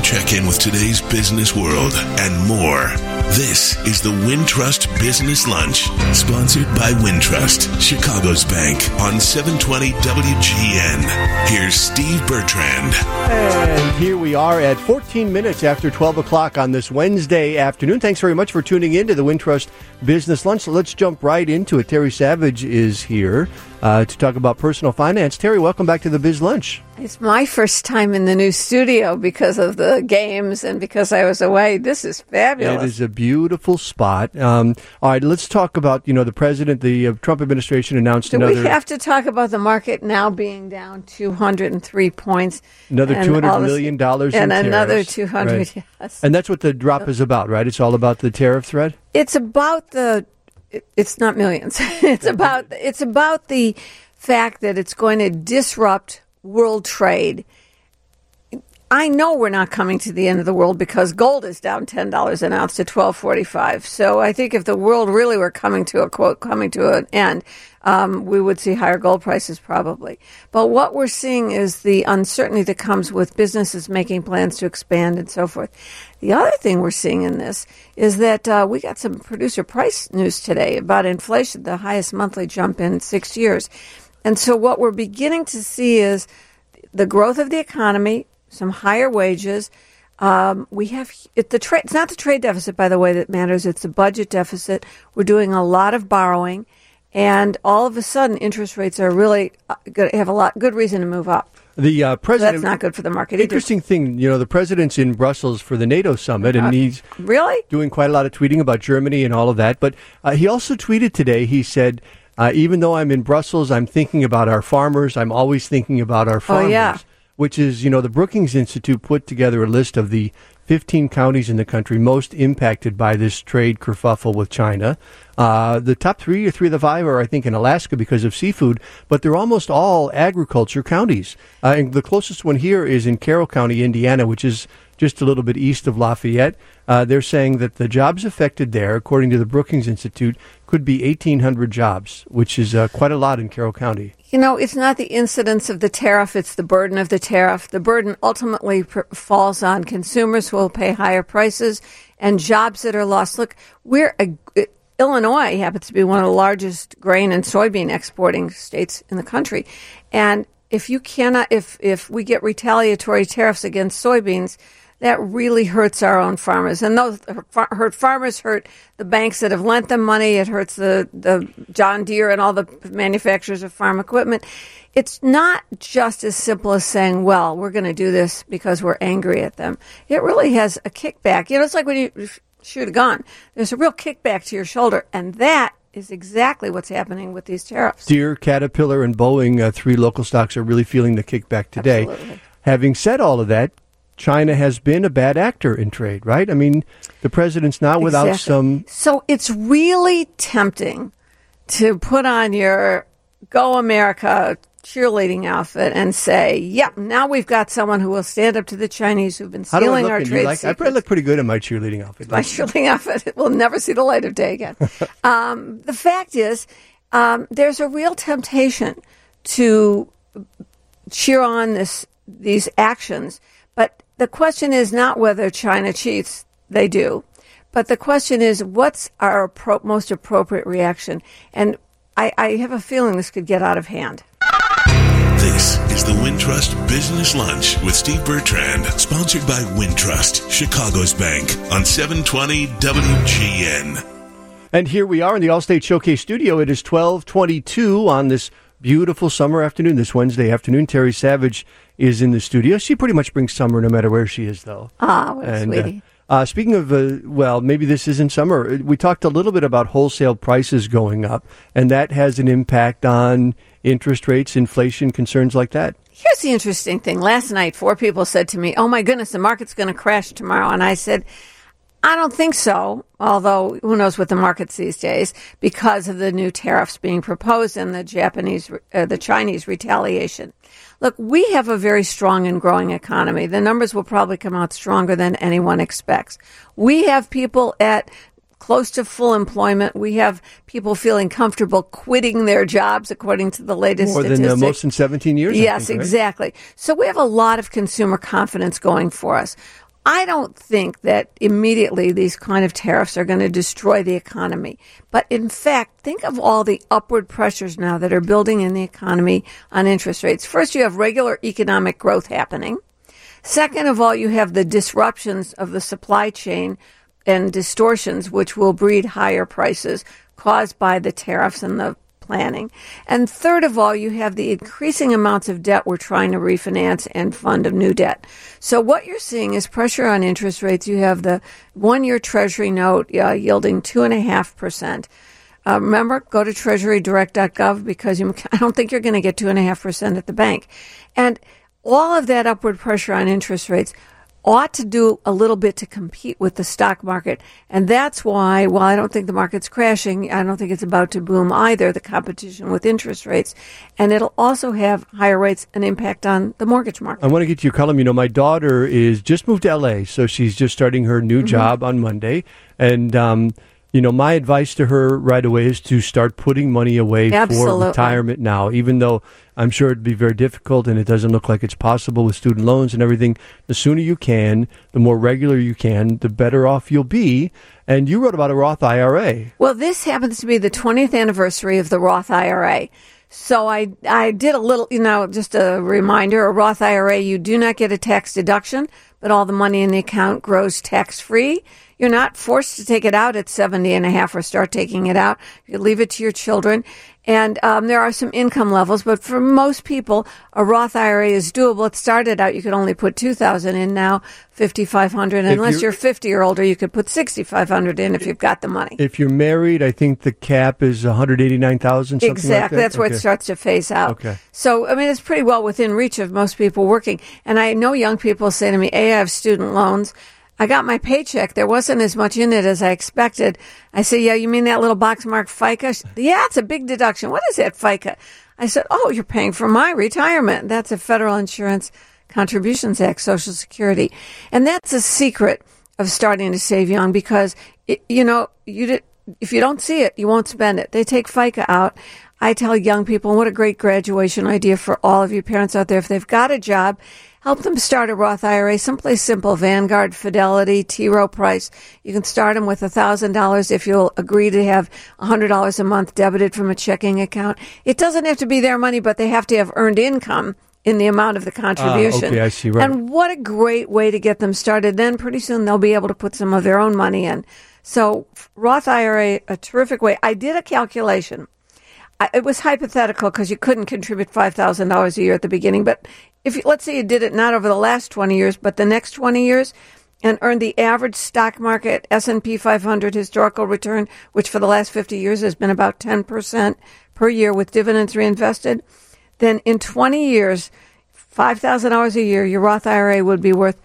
check in with today's business world and more. This is the Wintrust Business Lunch, sponsored by Wintrust, Chicago's bank, on 720 WGN. Here's Steve Bertrand. And here we are at 14 minutes after 12 o'clock on this Wednesday afternoon. Thanks very much for tuning in to the Wintrust Business Lunch. So let's jump right into it. Terry Savage is here to talk about personal finance. Terry, welcome back to the Biz Lunch. It's my first time in the new studio because of the games and because I was away. This is fabulous. It is a beautiful spot. All right, let's talk about, the president, the Trump administration announced Do we have to talk about the market now being down 203 points? Another $200 million in tariffs. And another 200, right. Yes. And that's what the drop is about, right? It's all about the tariff threat? It's about it's not millions. It's about the fact that it's going to disrupt world trade. I know we're not coming to the end of the world because gold is down $10 an ounce to $12.45. So I think if the world really were coming to an end, we would see higher gold prices probably. But what we're seeing is the uncertainty that comes with businesses making plans to expand and so forth. The other thing we're seeing in this is that we got some producer price news today about inflation, the highest monthly jump in 6 years. And so what we're beginning to see is the growth of the economy, some higher wages. It's not the trade deficit, by the way, that matters. It's the budget deficit. We're doing a lot of borrowing. And all of a sudden, interest rates are really going to have good reason to move up. The president. That's not good for the market. Interesting thing, the president's in Brussels for the NATO summit, and he's really doing quite a lot of tweeting about Germany and all of that. But he also tweeted today. He said, "Even though I'm in Brussels, I'm thinking about our farmers. I'm always thinking about our farmers." Oh, yeah. Which is, the Brookings Institute put together a list of the 15 counties in the country most impacted by this trade kerfuffle with China. The top 3 or 3 of the 5 are, I think, in Alaska because of seafood, but they're almost all agriculture counties. And the closest one here is in Carroll County, Indiana, which is just a little bit east of Lafayette. They're saying that the jobs affected there, according to the Brookings Institute, could be 1,800 jobs, which is quite a lot in Carroll County. It's not the incidence of the tariff, it's the burden of the tariff. The burden ultimately falls on consumers who will pay higher prices and jobs that are lost. Look, Illinois happens to be one of the largest grain and soybean exporting states in the country. And if we get retaliatory tariffs against soybeans, that really hurts our own farmers. And those farmers hurt the banks that have lent them money. It hurts the John Deere and all the manufacturers of farm equipment. It's not just as simple as saying, well, we're going to do this because we're angry at them. It really has a kickback. It's like when you shoot a gun. There's a real kickback to your shoulder, and that is exactly what's happening with these tariffs. Deere, Caterpillar, and Boeing, 3 local stocks, are really feeling the kickback today. Absolutely. Having said all of that, China has been a bad actor in trade, right? I mean, the president's not without some... So it's really tempting to put on your Go America cheerleading outfit and say, yep, now we've got someone who will stand up to the Chinese who've been stealing our trade secrets. I probably look pretty good in my cheerleading outfit. My cheerleading outfit will never see the light of day again. The fact is, there's a real temptation to cheer on these actions, but the question is not whether China cheats. They do. But the question is, what's our most appropriate reaction? And I have a feeling this could get out of hand. This is the Wintrust Business Lunch with Steve Bertrand, sponsored by Wintrust, Chicago's bank, on 720 WGN. And here we are in the Allstate Showcase studio. It is 12:22 on this beautiful summer afternoon, this Wednesday afternoon. Terry Savage is in the studio. She pretty much brings summer no matter where she is, though. What a sweetie. Speaking of, maybe this isn't summer. We talked a little bit about wholesale prices going up, and that has an impact on interest rates, inflation, concerns like that. Here's the interesting thing. Last night, 4 people said to me, oh, my goodness, the market's going to crash tomorrow. And I said, I don't think so, although who knows what the market's these days, because of the new tariffs being proposed and the Chinese retaliation. Look, we have a very strong and growing economy. The numbers will probably come out stronger than anyone expects. We have people at close to full employment. We have people feeling comfortable quitting their jobs, according to the latest statistics. More than most in 17 years, Yes, I think, right? Exactly. So we have a lot of consumer confidence going for us. I don't think that immediately these kind of tariffs are going to destroy the economy. But in fact, think of all the upward pressures now that are building in the economy on interest rates. First, you have regular economic growth happening. Second of all, you have the disruptions of the supply chain and distortions, which will breed higher prices caused by the tariffs and the planning. And third of all, you have the increasing amounts of debt we're trying to refinance and fund of new debt. So what you're seeing is pressure on interest rates. You have the one-year Treasury note yielding 2.5%. Remember, go to treasurydirect.gov because I don't think you're going to get 2.5% at the bank. And all of that upward pressure on interest rates ought to do a little bit to compete with the stock market. And that's why, while I don't think the market's crashing, I don't think it's about to boom either, the competition with interest rates. And it'll also have higher rates an impact on the mortgage market. I want to get to your column. You know, my daughter is just moved to L.A., so she's just starting her new job on Monday. And, you know, my advice to her right away is to start putting money away for retirement now, even though I'm sure it'd be very difficult and it doesn't look like it's possible with student loans and everything. The sooner you can, the more regular you can, the better off you'll be. And you wrote about a Roth IRA. Well, this happens to be the 20th anniversary of the Roth IRA. So I did a little, you know, just a reminder, a Roth IRA, you do not get a tax deduction, but all the money in the account grows tax-free. You're not forced to take it out at 70 and a half or start taking it out. You leave it to your children. And there are some income levels, but for most people, a Roth IRA is doable. It started out, you could only put $2,000 in, now $5,500. Unless you're 50 or older, you could put $6,500 in if you've got the money. If you're married, I think the cap is $189,000. Exactly. Like That's where it starts to phase out. Okay. So, I mean, it's pretty well within reach of most people working. And I know young people say to me, I have student loans. I got my paycheck. There wasn't as much in it as I expected. I said, yeah, you mean that little box marked FICA? Yeah, it's a big deduction. What is that FICA? I said, oh, you're paying for my retirement. That's a Federal Insurance Contributions Act, Social Security. And that's a secret of starting to save young because, if you don't see it, you won't spend it. They take FICA out. I tell young people, what a great graduation idea for all of you parents out there. If they've got a job, help them start a Roth IRA, someplace simple, Vanguard, Fidelity, T. Rowe Price. You can start them with $1,000 if you'll agree to have $100 a month debited from a checking account. It doesn't have to be their money, but they have to have earned income in the amount of the contribution. Okay, I see, right. And what a great way to get them started. Then pretty soon they'll be able to put some of their own money in. So Roth IRA, a terrific way. I did a calculation. It was hypothetical because you couldn't contribute $5,000 a year at the beginning. But if let's say you did it not over the last 20 years, but the next 20 years, and earned the average stock market S&P 500 historical return, which for the last 50 years has been about 10% per year with dividends reinvested, then in 20 years, $5,000 a year, your Roth IRA would be worth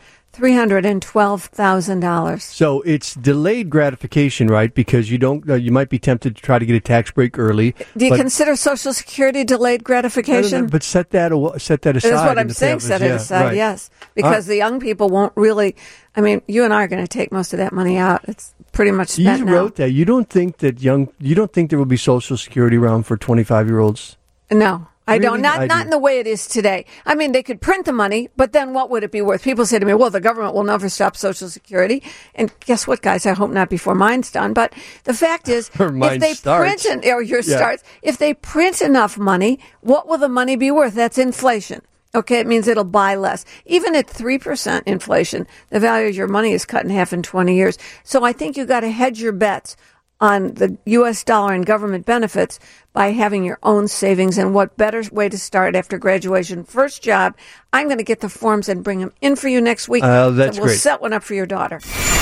$312,000. So it's delayed gratification, right? Because you don't, you might be tempted to try to get a tax break early. Do you consider Social Security delayed gratification? No, but set that aside. That's what I'm saying. Set it aside, right. Yes, because the young people won't really. I mean, you and I are going to take most of that money out. It's pretty much spent You now. wrote that. You don't think that you don't think there will be Social Security around for 25-year-olds? No. I Really? don't. Not in the way it is today. I mean, they could print the money, but then what would it be worth? People say to me, well, the government will never stop Social Security. And guess what, guys? I hope not before mine's done. But the fact is, if they starts. if they print enough money, what will the money be worth? That's inflation. Okay, it means it'll buy less. Even at 3% inflation, the value of your money is cut in half in 20 years. So I think you got to hedge your bets on the U.S. dollar and government benefits by having your own savings. And what better way to start after graduation? First job. I'm going to get the forms and bring them in for you next week. That's we'll great. set one up for your daughter.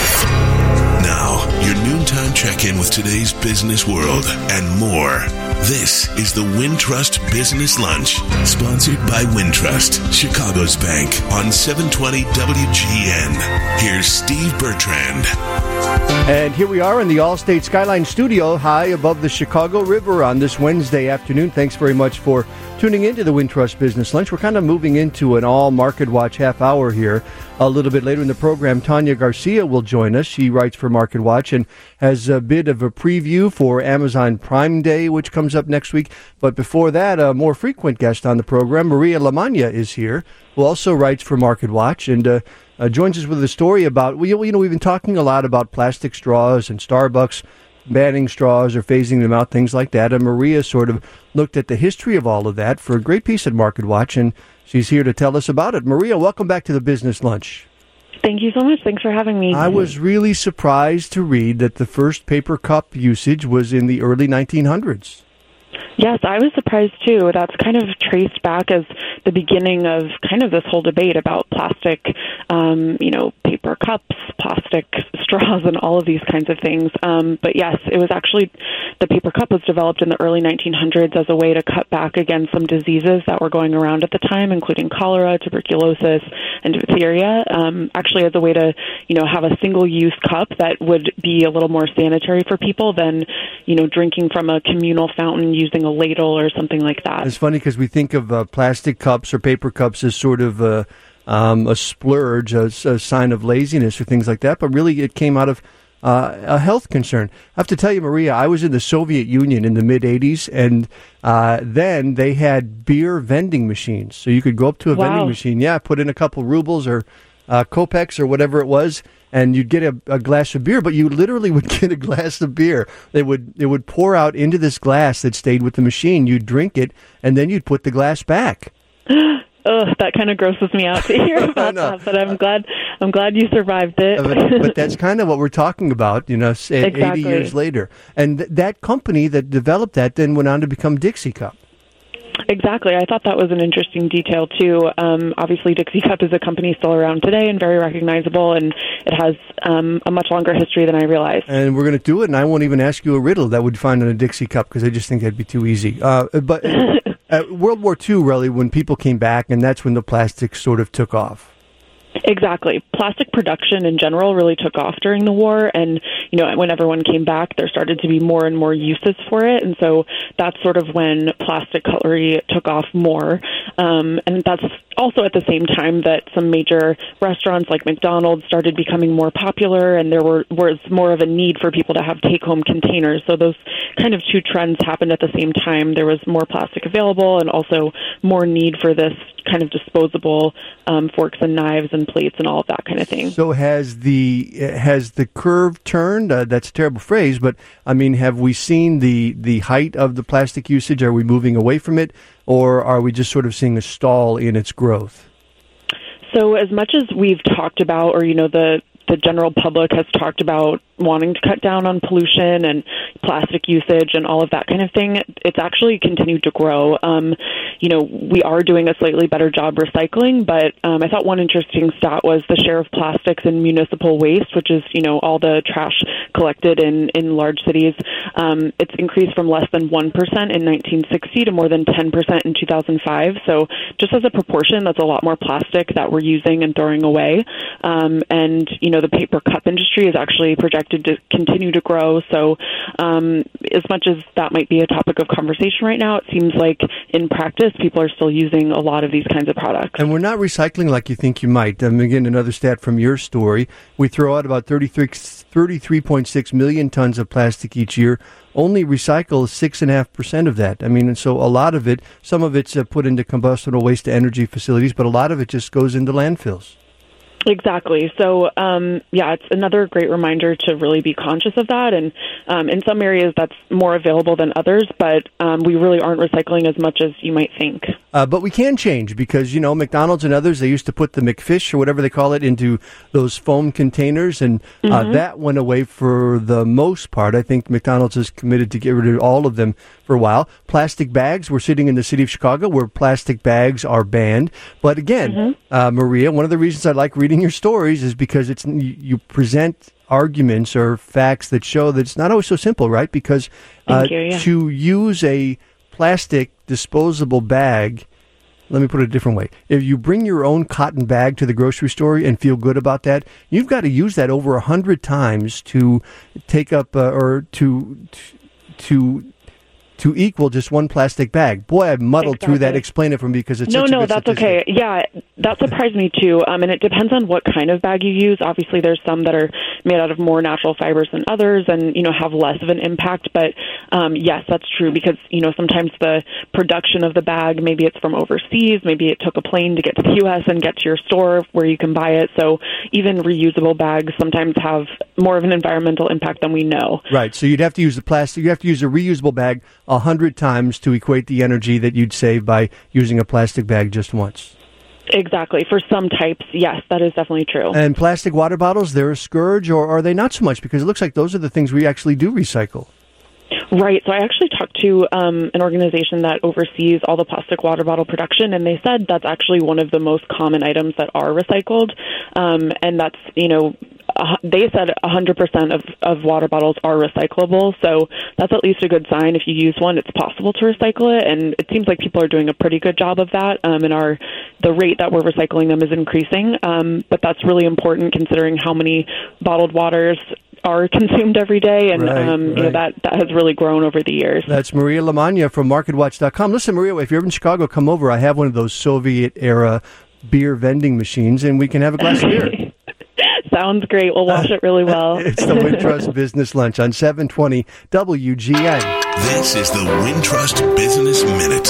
Now, your noontime check-in with today's business world and more. This is the Wintrust Business Lunch, sponsored by Wintrust, Chicago's bank, on 720 WGN. Here's Steve Bertrand. And here we are in the Allstate Skyline studio, high above the Chicago River on this Wednesday afternoon. Thanks very much for Tuning into the Wintrust Business Lunch. We're kind of moving into an all Market Watch half hour here. A little bit later in the program, Tanya Garcia will join us. She writes for Market Watch and has a bit of a preview for Amazon Prime Day, which comes up next week. But before that, a more frequent guest on the program, Maria Lamagna, is here, who also writes for Market Watch and joins us with a story about, we've been talking a lot about plastic straws and Starbucks banning straws or phasing them out, things like that. And Maria sort of looked at the history of all of that for a great piece at Market Watch, and she's here to tell us about it. Maria, welcome back to the Business Lunch. Thank you so much. Thanks for having me. I was really surprised to read that the first paper cup usage was in the early 1900s. Yes, I was surprised too. That's kind of traced back as the beginning of kind of this whole debate about plastic, paper cups, plastic straws, and all of these kinds of things. But yes, it was actually, the paper cup was developed in the early 1900s as a way to cut back against some diseases that were going around at the time, including cholera, tuberculosis, and diphtheria. Actually as a way to, have a single-use cup that would be a little more sanitary for people than, drinking from a communal fountain using a ladle or something like that. It's funny because we think of plastic cups or paper cups as sort of a splurge, a sign of laziness or things like that, but really it came out of a health concern. I have to tell you, Maria, I was in the Soviet Union in the mid-'80s, and then they had beer vending machines. So you could go up to a vending machine, put in a couple rubles or kopecks or whatever it was, and you'd get a glass of beer, but you literally would get a glass of beer. It would pour out into this glass that stayed with the machine. You'd drink it, and then you'd put the glass back. Oh, that kind of grosses me out to hear about that, but I'm glad you survived it. But that's kind of what we're talking about, say exactly. 80 years later. And that company that developed that then went on to become Dixie Cup. Exactly. I thought that was an interesting detail, too. Obviously, Dixie Cup is a company still around today and very recognizable, and it has a much longer history than I realized. And we're going to do it, and I won't even ask you a riddle that would find on a Dixie Cup, because I just think that'd be too easy. But World War II, really, when people came back, and that's when the plastic sort of took off. Exactly. Plastic production in general really took off during the war, and when everyone came back, there started to be more and more uses for it, and so that's sort of when plastic cutlery took off more. And that's also at the same time that some major restaurants like McDonald's started becoming more popular, and there was more of a need for people to have take-home containers. So those kind of two trends happened at the same time. There was more plastic available, and also more need for this kind of disposable forks and knives and plates and all of that kind of thing. So has the curve turned? That's a terrible phrase, but I mean, have we seen the height of the plastic usage? Are we moving away from it, or are we just sort of seeing a stall in its growth? So as much as we've talked about, or the general public has talked about wanting to cut down on pollution and plastic usage and all of that kind of thing, it's actually continued to grow. We are doing a slightly better job recycling, but I thought one interesting stat was the share of plastics in municipal waste, which is, all the trash collected in large cities. It's increased from less than 1% in 1960 to more than 10% in 2005. So just as a proportion, that's a lot more plastic that we're using and throwing away. And the paper cup industry is actually projected to continue to grow. So as much as that might be a topic of conversation right now, it seems like in practice, people are still using a lot of these kinds of products. And we're not recycling like you think you might. Again, another stat from your story. We throw out about 33.6 million tons of plastic each year. Only recycle 6.5% of that. I mean, and so a lot of it, some of it's put into combustible waste to energy facilities, but a lot of it just goes into landfills. Exactly. So, it's another great reminder to really be conscious of that. And in some areas, that's more available than others, but we really aren't recycling as much as you might think. But we can change because, McDonald's and others, they used to put the McFish or whatever they call it into those foam containers, and that went away for the most part. I think McDonald's is committed to get rid of all of them for a while. Plastic bags, we're sitting in the city of Chicago where plastic bags are banned. But again, Maria, one of the reasons I like reading your stories is because you present arguments or facts that show that it's not always so simple, right? Because to use a plastic disposable bag, let me put it a different way. If you bring your own cotton bag to the grocery store and feel good about that, you've got to use that over 100 times to take up or to to equal just one plastic bag. Boy, I've muddled through that. Explain it for me because it's such a good that's statistic. okay. Yeah, that surprised me too. And it depends on what kind of bag you use. Obviously, there's some that are made out of more natural fibers than others and, have less of an impact. But yes, that's true because, sometimes the production of the bag, maybe it's from overseas, maybe it took a plane to get to the U.S. and get to your store where you can buy it. So even reusable bags sometimes have more of an environmental impact than we know. Right. So you'd have to use the plastic. You have to use a reusable bag 100 times to equate the energy that you'd save by using a plastic bag just once. Exactly. For some types, yes, that is definitely true. And plastic water bottles, they're a scourge, or are they not so much? Because it looks like those are the things we actually do recycle. Right. So I actually talked to an organization that oversees all the plastic water bottle production, and they said that's actually one of the most common items that are recycled. And that's, they said 100% of water bottles are recyclable. So that's at least a good sign. If you use one, it's possible to recycle it. And it seems like people are doing a pretty good job of that. And the rate that we're recycling them is increasing. But that's really important considering how many bottled waters are consumed every day, and that has really grown over the years. That's Maria Lamagna from MarketWatch.com. Listen, Maria, if you're in Chicago, come over. I have one of those Soviet-era beer vending machines, and we can have a glass of beer. Sounds great. We'll wash it really well. It's the Wintrust Business Lunch on 720 WGN. This is the Wintrust Business Minute.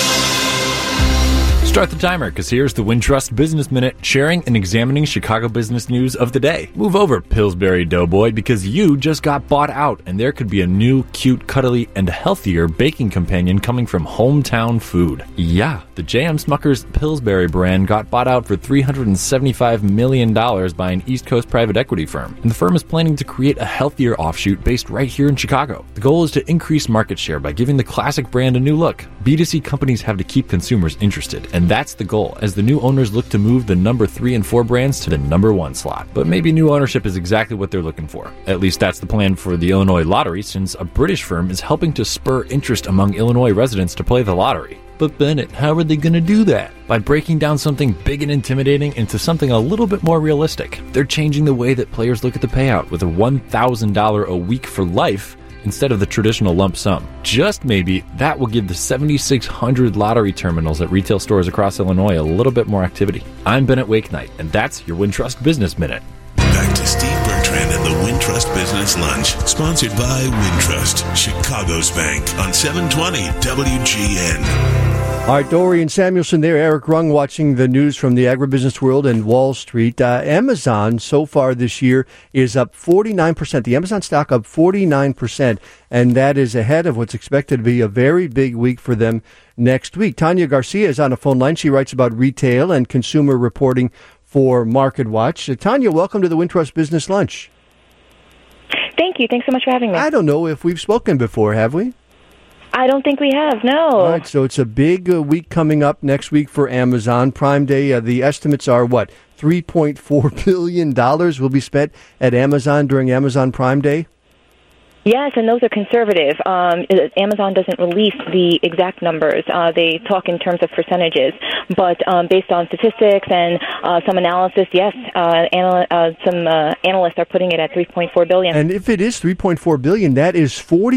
Start the timer, because here's the Wintrust Business Minute, sharing and examining Chicago business news of the day. Move over, Pillsbury Doughboy, because you just got bought out, and there could be a new, cute, cuddly, and healthier baking companion coming from Hometown Food. Yeah, the J.M. Smucker's Pillsbury brand got bought out for $375 million by an East Coast private equity firm, and the firm is planning to create a healthier offshoot based right here in Chicago. The goal is to increase market share by giving the classic brand a new look. B2C companies have to keep consumers interested, and that's the goal, as the new owners look to move the number 3 and 4 brands to the number 1 slot. But maybe new ownership is exactly what they're looking for. At least that's the plan for the Illinois Lottery, since a British firm is helping to spur interest among Illinois residents to play the lottery. But Bennett, how are they going to do that? By breaking down something big and intimidating into something a little bit more realistic. They're changing the way that players look at the payout with a $1,000 a week for life instead of the traditional lump sum. Just maybe that will give the 7,600 lottery terminals at retail stores across Illinois a little bit more activity. I'm Bennett Wakenight, and that's your Wintrust Business Minute. Back to Steve Bertrand and the Wintrust Business Lunch, sponsored by Wintrust, Chicago's bank, on 720 WGN. All right, Dorian Samuelson there, Eric Rung watching the news from the agribusiness world and Wall Street. Amazon so far this year is up 49%. The Amazon stock up 49%, and that is ahead of what's expected to be a very big week for them next week. Tanya Garcia is on the phone line. She writes about retail and consumer reporting for MarketWatch. Tanya, welcome to the Wintrust Business Lunch. Thank you. Thanks so much for having me. I don't know if we've spoken before, have we? I don't think we have, no. All right, so it's a big week coming up next week for Amazon. Prime Day, the estimates are what? $3.4 billion will be spent at Amazon during Amazon Prime Day? Yes, and those are conservative. Amazon doesn't release the exact numbers. They talk in terms of percentages. But based on statistics and some analysis, yes, some analysts are putting it at $3.4 billion. And if it is $3.4 billion, that is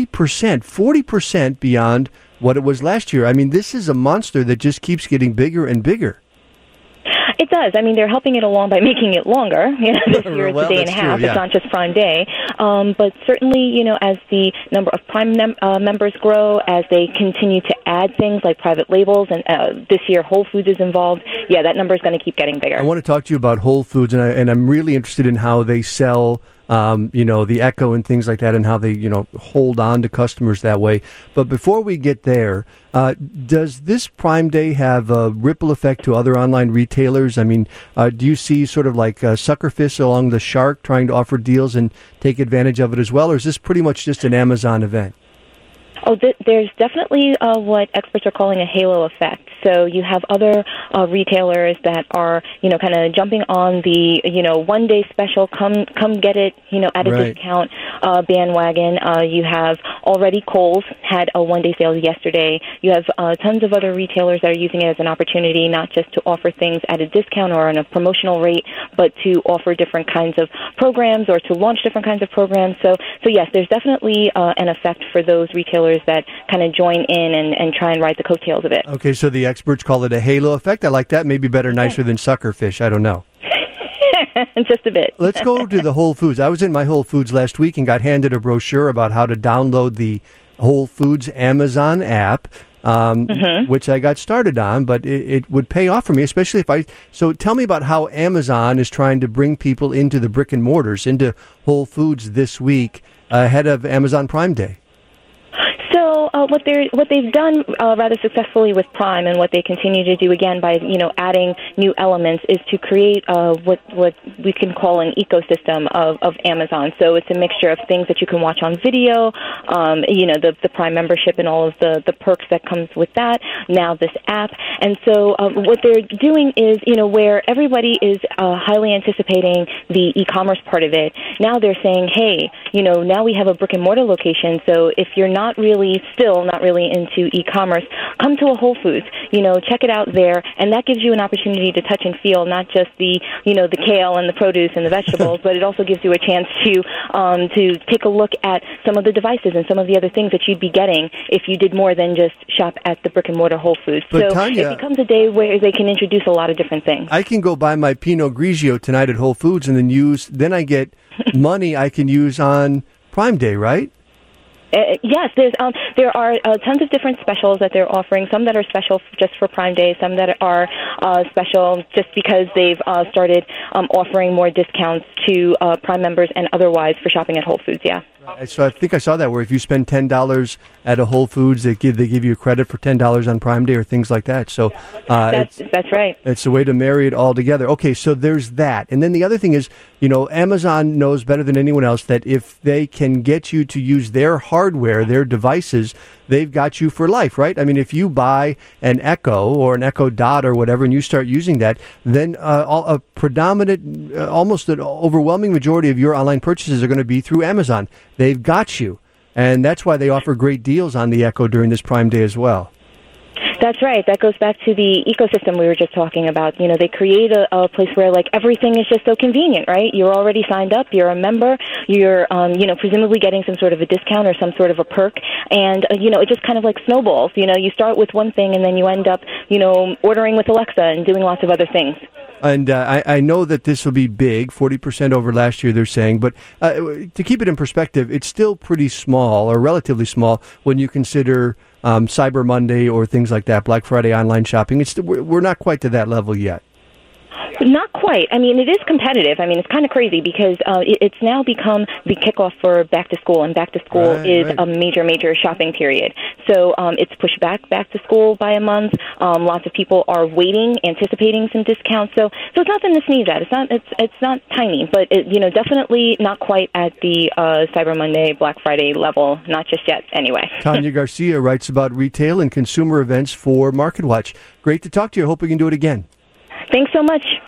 40% beyond what it was last year. I mean, this is a monster that just keeps getting bigger and bigger. It does. I mean, they're helping it along by making it longer. This year it's a day and a half. True, yeah. It's not just Prime Day. But certainly, as the number of Prime members grow, as they continue to add things like private labels, and this year Whole Foods is involved, that number is going to keep getting bigger. I want to talk to you about Whole Foods, and I'm really interested in how they sell the Echo and things like that, and how they, hold on to customers that way. But before we get there, does this Prime Day have a ripple effect to other online retailers? I mean, do you see sort of like sucker fish along the shark trying to offer deals and take advantage of it as well, or is this pretty much just an Amazon event? Oh, there's definitely what experts are calling a halo effect. So you have other retailers that are, kind of jumping on the, one-day special, come get it, at a discount bandwagon. You have already Kohl's had a one-day sale yesterday. You have tons of other retailers that are using it as an opportunity, not just to offer things at a discount or on a promotional rate, but to offer different kinds of programs or to launch different kinds of programs. So yes, there's definitely an effect for those retailers retailers that kind of join in and try and ride the coattails of it. Okay, so the experts call it a halo effect. I like that. Maybe better, nicer than suckerfish. I don't know. Just a bit. Let's go to the Whole Foods. I was in my Whole Foods last week and got handed a brochure about how to download the Whole Foods Amazon app, which I got started on, but it would pay off for me, especially if I... So tell me about how Amazon is trying to bring people into the brick and mortars, into Whole Foods this week ahead of Amazon Prime Day. So what they've done rather successfully with Prime, and what they continue to do again by adding new elements, is to create what we can call an ecosystem of Amazon. So it's a mixture of things that you can watch on video, the Prime membership and all of the perks that comes with that. Now this app, and so what they're doing is where everybody is highly anticipating the e-commerce part of it. Now they're saying, hey, now we have a brick and mortar location. So if you're still not really into e-commerce, come to a Whole Foods, check it out there, and that gives you an opportunity to touch and feel not just the kale and the produce and the vegetables, but it also gives you a chance to take a look at some of the devices and some of the other things that you'd be getting if you did more than just shop at the brick and mortar Whole Foods. But so Tanya, it becomes a day where they can introduce a lot of different things. I can go buy my Pinot Grigio tonight at Whole Foods and then I get money I can use on Prime Day, right? Yes, there are tons of different specials that they're offering. Some that are special just for Prime Day, some that are special just because they've started offering more discounts to Prime members and otherwise for shopping at Whole Foods. Yeah. So I think I saw that where if you spend $10 at a Whole Foods, they give you credit for $10 on Prime Day or things like that. So that's right. It's a way to marry it all together. Okay, so there's that, and then the other thing is, Amazon knows better than anyone else that if they can get you to use their hardware, their devices, they've got you for life, right? I mean, if you buy an Echo or an Echo Dot or whatever, and you start using that, then a predominant, almost an overwhelming majority of your online purchases are going to be through Amazon. They've got you, and that's why they offer great deals on the Echo during this Prime Day as well. That's right. That goes back to the ecosystem we were just talking about. They create a place where everything is just so convenient, right? You're already signed up. You're a member. You're, presumably getting some sort of a discount or some sort of a perk. And, it just kind of snowballs. You start with one thing and then you end up, ordering with Alexa and doing lots of other things. And I know that this will be big, 40% over last year, they're saying. But to keep it in perspective, it's still pretty small or relatively small when you consider Cyber Monday or things like that, Black Friday online shopping. We're not quite to that level yet. Not quite. I mean, it is competitive. I mean, it's kind of crazy because it's now become the kickoff for back to school, and back to school is a major shopping period. So it's pushed back to school by a month. Lots of people are waiting, anticipating some discounts. So it's nothing to sneeze at. It's not tiny, but definitely not quite at the Cyber Monday, Black Friday level. Not just yet, anyway. Tanya Garcia writes about retail and consumer events for MarketWatch. Great to talk to you. I hope we can do it again. Thanks so much.